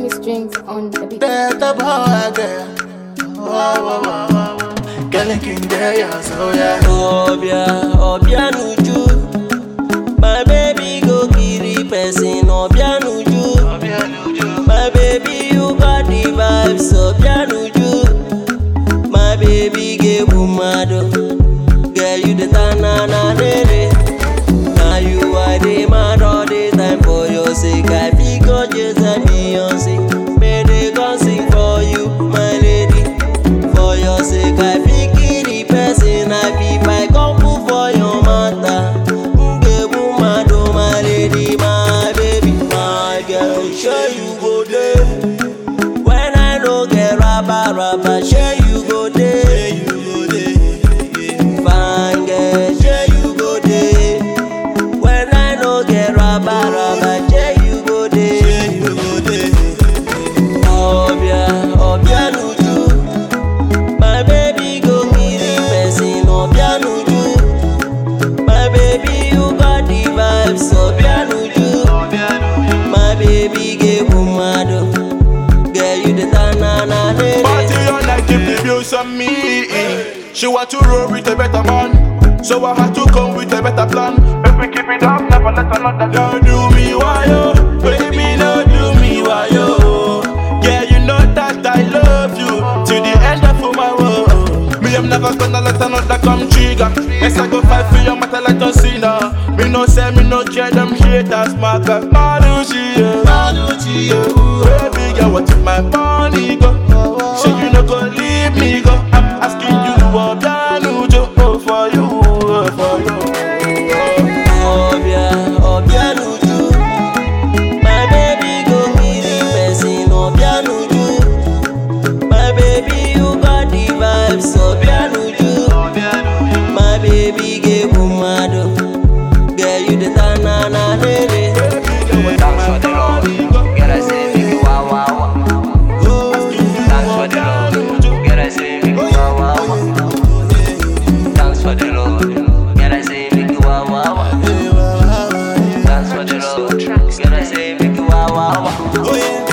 many strings on the beat. That boy girl. Girl king there, so yeah. Obia nuju. My baby go kiri person. Obia nuju. My baby you got the vibes. Obia nuju. My baby get bumado. Girl you the tanana nene. Now you are the man all the time for your sake. I figure just a Beyonce. May they come sing for you, my lady. For your sake, I figure the person I be by come put for your matter. Ngebu mado, my lady, my baby, my girl. Sure you go there. When I don't get rabba, sure you go there. Fine girl, sure you go there. When I don't get rabba, sure you go there. Obia nuju. My baby go kiri person. Obia nuju. My baby you got the vibes. Obia nuju. My baby get bumado. Girl you the tanana nene. Party on like keep the views on me. She want to roll with a better man, so I had to come with a better plan. If we keep it up, never let another don't do me why yo, baby, no do me why yo. Yeah, you know that I love you till the end of my world. Me, I'm never gonna let another come trigger. Yes, I go fight for your matter like a sinner. Me no say me no care them haters, markers. Maduchi, baby girl, what if my money go? So you no go leave me go. I'm asking you what I do for you, for you. Obia nuju. My baby go kiri person. Obia nuju. My baby you got the vibes. Obia nuju. My baby get bumado. Girl you the tanana nene. Thanks for the love. Get I say make you wow wow. Thanks for the love. Get I say make you wow wow. Thanks for the love. Get I say make you wow wow. Thanks for the love. Get I say make you wow wow.